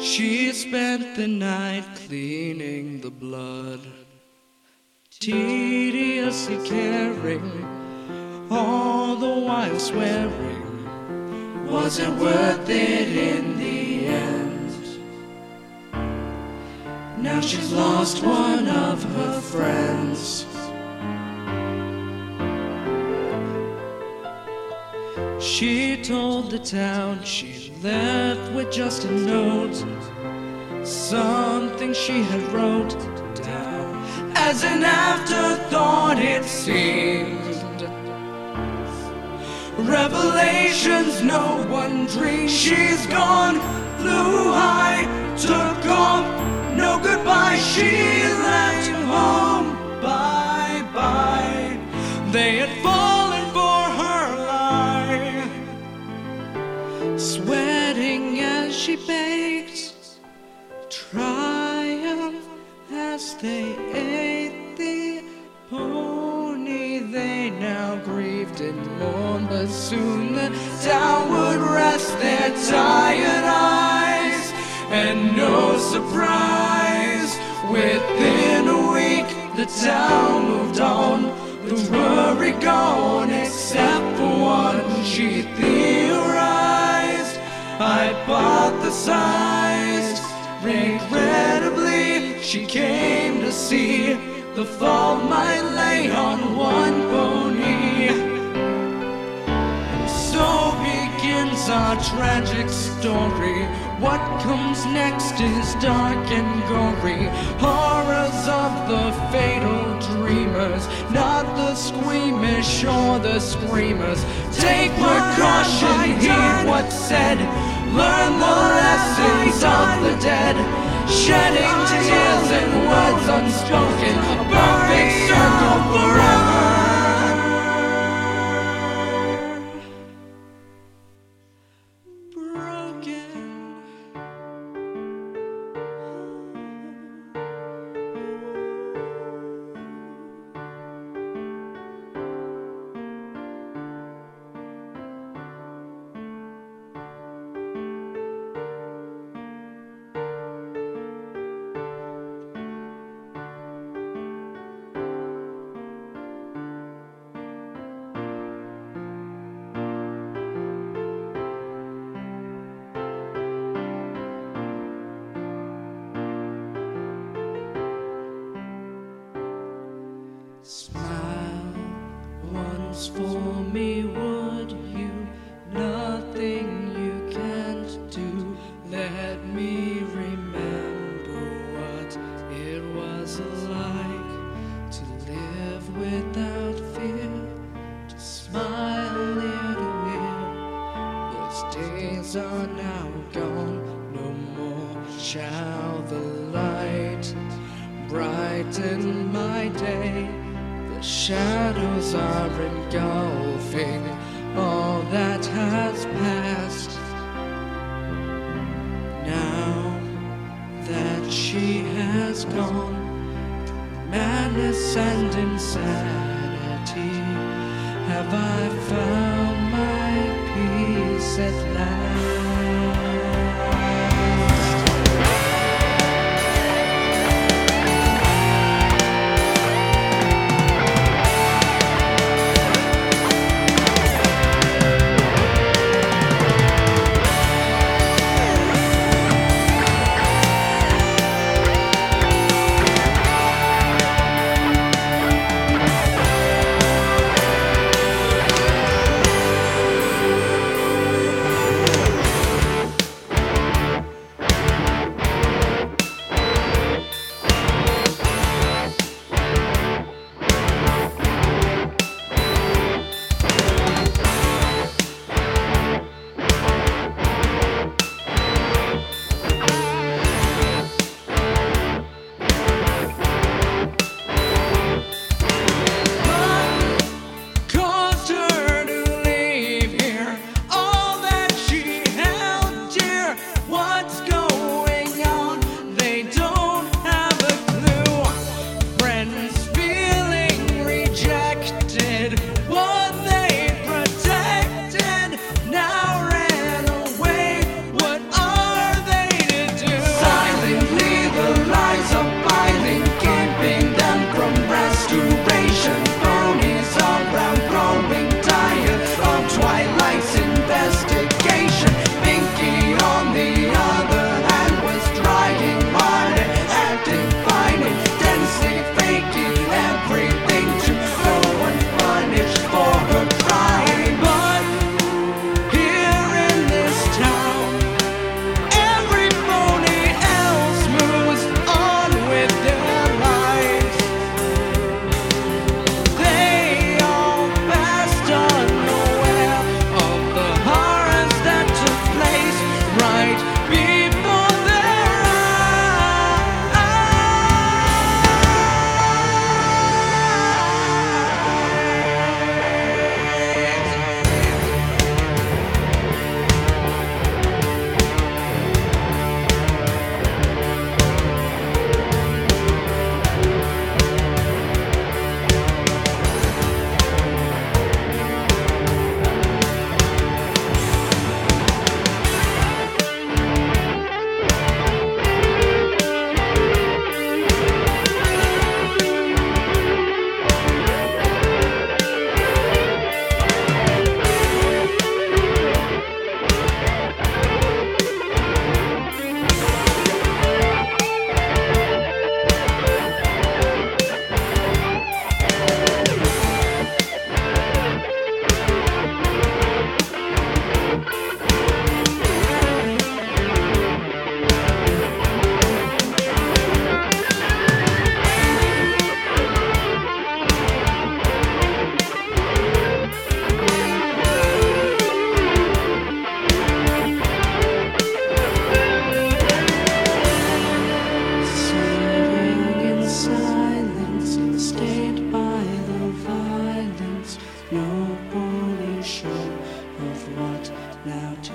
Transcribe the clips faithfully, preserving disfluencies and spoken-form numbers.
She spent the night cleaning the blood, tediously caring, all the while swearing, was it worth it in the end? Now she's lost one of her friends. She told the town she left with just a note, something she had wrote down as an afterthought it seemed. Revelations no one dreamed. She's gone, flew high, took off, no goodbye. She left home, bye bye. They had fallen for her lie, sweating as she baked, triumph as they ate the pony. They now grieved and mourned, but soon the town would rest their tired eyes. And no surprise, within a week the town moved on, the worry gone, except for one. She theorized, hypothesized, regrettably she came to see the fall might lay on one pony. And so begins our tragic story. What comes next is dark and gory, horrors of the fatal dreamers, not the squeamish or the screamers. Take precaution, heed what's said, learn the lessons of the dead, shedding tears and words unspoken, a perfect circle forever. Smile once for me, would you? Nothing you can't do. Let me remember what it was like to live without fear, to smile ear to ear. Those days are now gone, no more shall the light brighten my day. The shadows are engulfing all that has passed. Now that she has gone, madness and insanity, have I found my peace at last?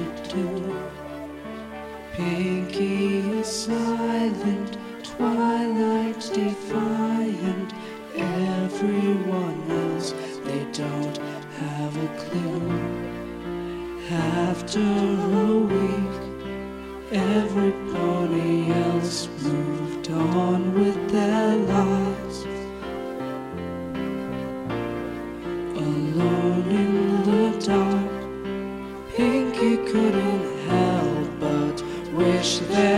do. Pinky is silent, Twilight defiant. Everyone else, they don't have a clue. After a week, every pony else moved on with their lives. Alone in the dark, Pinky couldn't help but wish that